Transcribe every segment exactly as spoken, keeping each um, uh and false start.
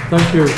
Thank you.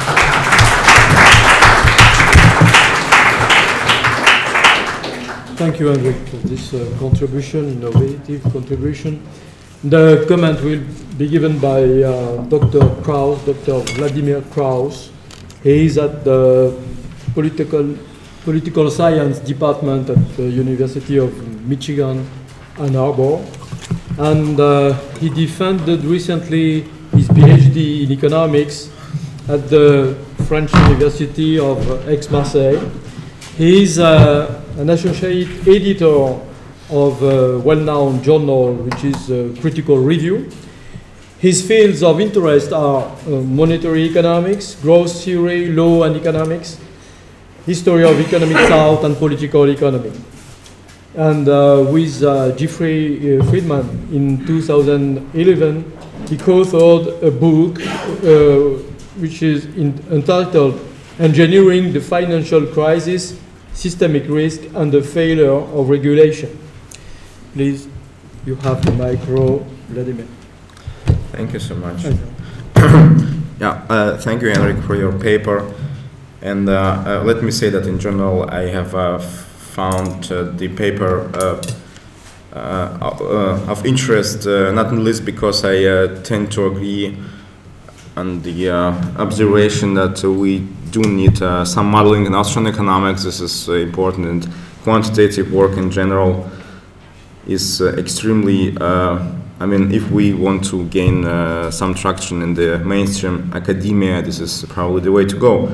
Thank you, Henrik, for this uh, contribution, innovative contribution. The comment will be given by uh, Doctor Kraus, Doctor Vladimir Kraus. He is at the political, political science department at the University of Michigan, Ann Arbor. And uh, he defended recently his PhD in economics at the French University of Aix-Marseille. He is uh, an associate editor of a well-known journal, which is uh, Critical Review. His fields of interest are uh, monetary economics, growth theory, law and economics, history of economic thought, and political economy. And uh, with uh, Jeffrey uh, Friedman in two thousand eleven, he co-authored a book uh, which is in, entitled Engineering the Financial Crisis, Systemic Risk and the Failure of Regulation. Please, you have the micro, Vladimir. Thank you so much. yeah, uh, thank you, Henrik, for your paper. And uh, uh, let me say that in general, I have uh, found uh, the paper uh, uh, uh, of interest, uh, not least because I uh, tend to agree on the uh, observation that uh, we do need uh, some modeling in Austrian economics. This is uh, important, and quantitative work in general is uh, extremely, uh, I mean, if we want to gain uh, some traction in the mainstream academia, this is probably the way to go.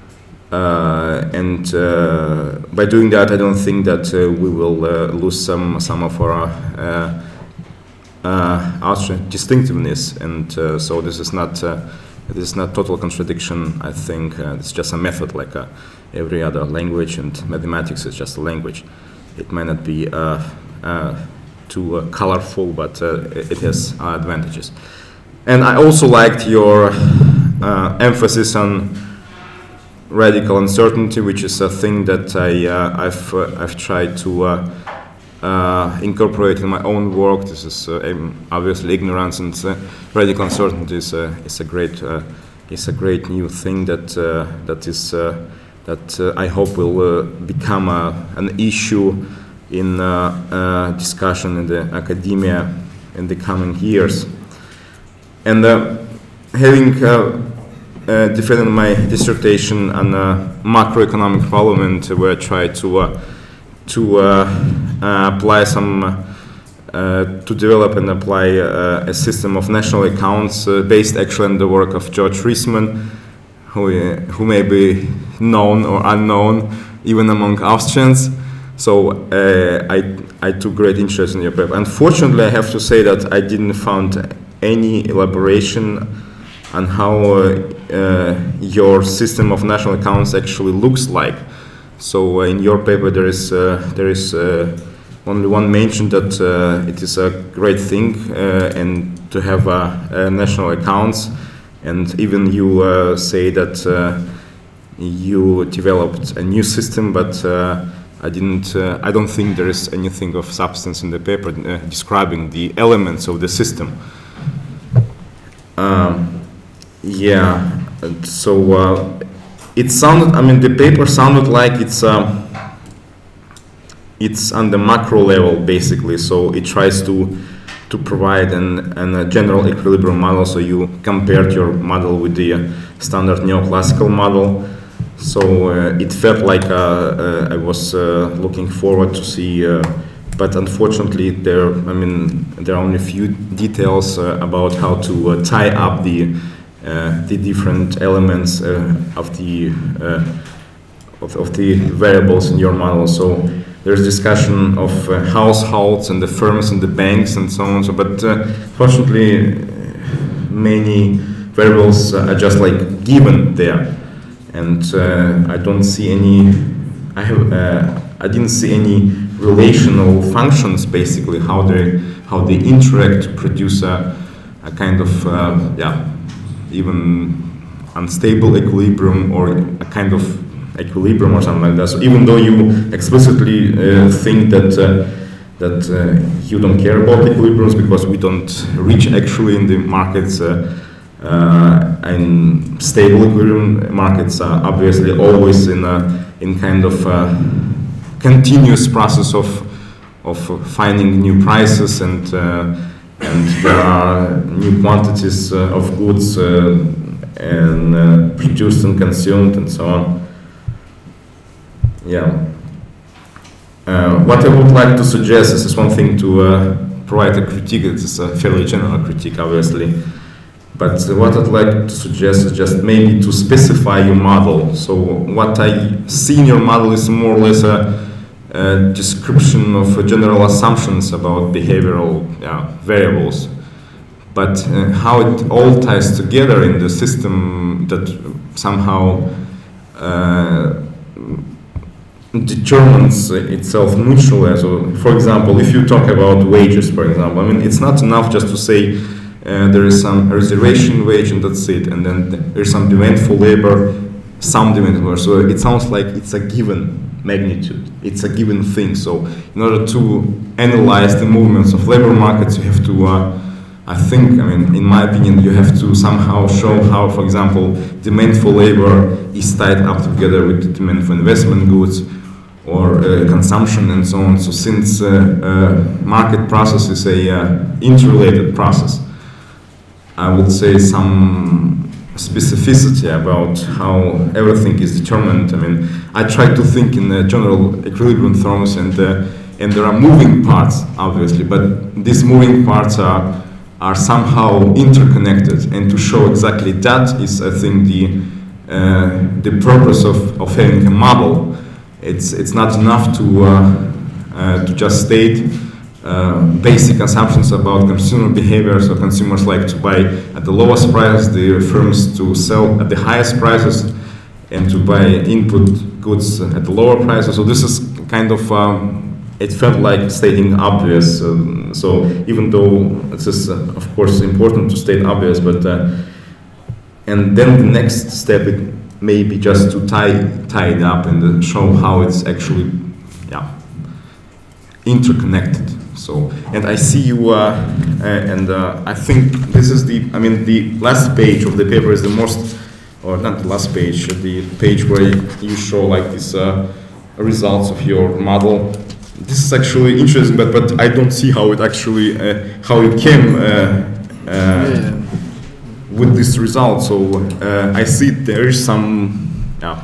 Uh, and uh, by doing that, I don't think that uh, we will uh, lose some some of our uh, uh, Austrian distinctiveness. And uh, so this is not uh, this is not total contradiction. I think uh, it's just a method, like uh, every other language, and mathematics is just a language. It may not be uh, uh, too uh, colorful, but uh, it has uh, advantages. And I also liked your uh, emphasis on radical uncertainty, which is a thing that I, uh, I've, uh, I've tried to uh, uh, incorporate in my own work. This is uh, obviously ignorance, and uh, radical uncertainty is, uh, is a great uh, is a great new thing that uh, that is uh, that uh, I hope will uh, become a, an issue in uh, uh, discussion in the academia in the coming years. And uh, having uh, Uh, defended my dissertation on a macroeconomic problem, where I tried to uh, to uh, uh, apply some uh, to develop and apply uh, a system of national accounts uh, based actually on the work of George Reisman, who uh, who may be known or unknown even among Austrians. So uh, I I took great interest in your paper. Unfortunately, I have to say that I didn't find any elaboration on how uh, uh, your system of national accounts actually looks like. So uh, in your paper there is uh, there is uh, only one mention that uh, it is a great thing uh, and to have uh, uh, national accounts, and even you uh, say that uh, you developed a new system, but uh, I didn't. Uh, I don't think there is anything of substance in the paper uh, describing the elements of the system. Um, Yeah, so uh, it sounded, I mean, the paper sounded like it's uh, it's on the macro level, basically. So it tries to to provide an, an a general equilibrium model. So you compared your model with the uh, standard neoclassical model. So uh, it felt like uh, uh, I was uh, looking forward to see, uh, but unfortunately there, I mean, there are only a few details uh, about how to uh, tie up the Uh, the different elements uh, of the uh, of, of the variables in your model. So there's discussion of uh, households and the firms and the banks and so on. So, but uh, fortunately, many variables uh, are just like given there, and uh, I don't see any. I have uh, I didn't see any relational functions, basically how they how they interact to produce a a kind of uh, yeah. even unstable equilibrium or a kind of equilibrium or something like that. So even though you explicitly uh, think that uh, that uh, you don't care about equilibriums because we don't reach actually in the markets, uh, uh, in stable equilibrium markets are obviously always in a in kind of a continuous process of of finding new prices, and uh, and there are new quantities uh, of goods uh, and uh, produced and consumed and so on. Yeah. Uh, what I would like to suggest is, is one thing to uh, provide a critique. It is a fairly general critique, obviously. But what I'd like to suggest is just maybe to specify your model. So what I see in your model is more or less a, a description of uh, general assumptions about behavioral yeah, variables. But uh, how it all ties together in the system that somehow uh, determines itself mutually. So, for example, if you talk about wages, for example, I mean, it's not enough just to say uh, there is some reservation wage and that's it, and then there's some demand for labor, some demand for labor. So it sounds like it's a given magnitude, it's a given thing. So in order to analyze the movements of labor markets, you have to, uh, I think, I mean, in my opinion, you have to somehow show how, for example, demand for labor is tied up together with the demand for investment goods, or uh, consumption and so on. So since uh, uh, market process is a uh, interrelated process, I would say some specificity about how everything is determined. I mean, I try to think in uh, general equilibrium terms, and uh, and there are moving parts, obviously, but these moving parts are are somehow interconnected, and to show exactly that is, I think, the uh, the purpose of, of having a model. It's it's not enough to uh, uh, to just state uh, basic assumptions about consumer behavior. So consumers like to buy at the lowest price, the firms to sell at the highest prices, and to buy input goods at the lower prices. So this is kind of um, it felt like stating obvious. Um, so even though this is uh, of course important to state obvious, but uh, and then the next step it may be just to tie tie it up and uh, show how it's actually yeah interconnected. So and I see you uh, uh, and uh, I think this is the I mean the last page of the paper is the most, or not the last page, the page where you show like these uh, results of your model. This is actually interesting, but but I don't see how it actually uh, how it came uh, uh, yeah. with this result. So uh, I see there is some yeah,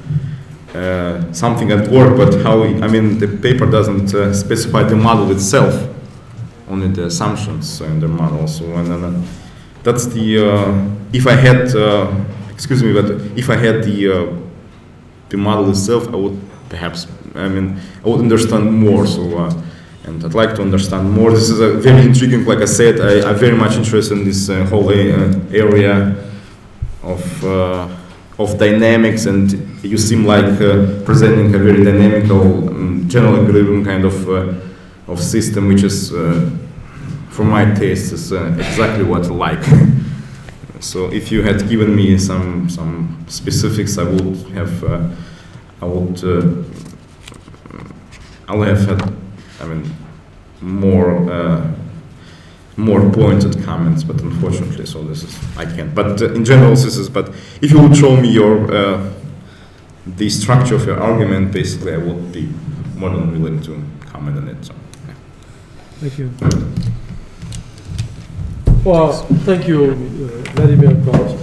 uh, something at work, but how it, I mean the paper doesn't uh, specify the model itself, only the assumptions in the model. So and then that's the uh, if I had uh, excuse me, but if I had the uh, the model itself, I would perhaps. I mean, I would understand more, so, uh, and I'd like to understand more. This is a very intriguing, like I said, I, I'm very much interested in this uh, whole uh, area of, uh, of dynamics, and you seem like uh, presenting a very dynamical, um, general equilibrium kind of, uh, of system, which is, uh, for my taste, is uh, exactly what I like. So if you had given me some, some specifics, I would have, uh, I would, uh, I would have had, I mean, more uh, more pointed comments, but unfortunately, so this is I can't. But uh, in general, this is. But if you would show me your uh, the structure of your argument, basically, I would be more than willing to comment on it. So, yeah. Thank you. Well, thank you, uh, Vladimir Kraus.